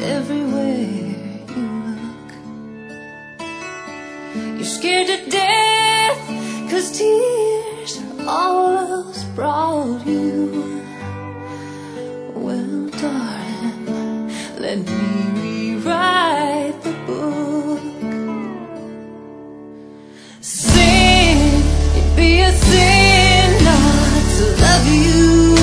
everywhere you look. You're scared to death 'cause tears are all else brought you. Well, darling, let me rewrite the book. Sin, it'd be a sin not to love you.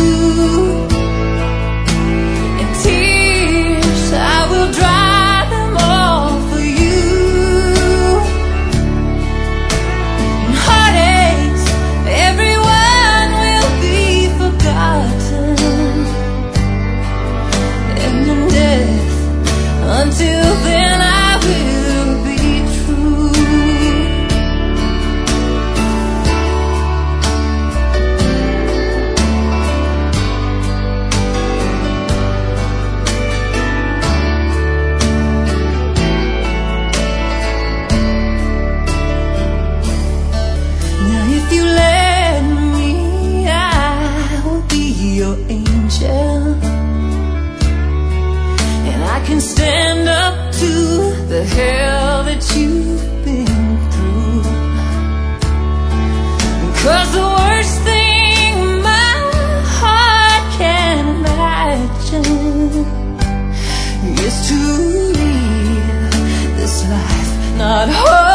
Until then I will be true. Now if you let me, I will be your angel. I can stand up to the hell that you've been through. 'Cause the worst thing my heart can imagine is to live this life not whole.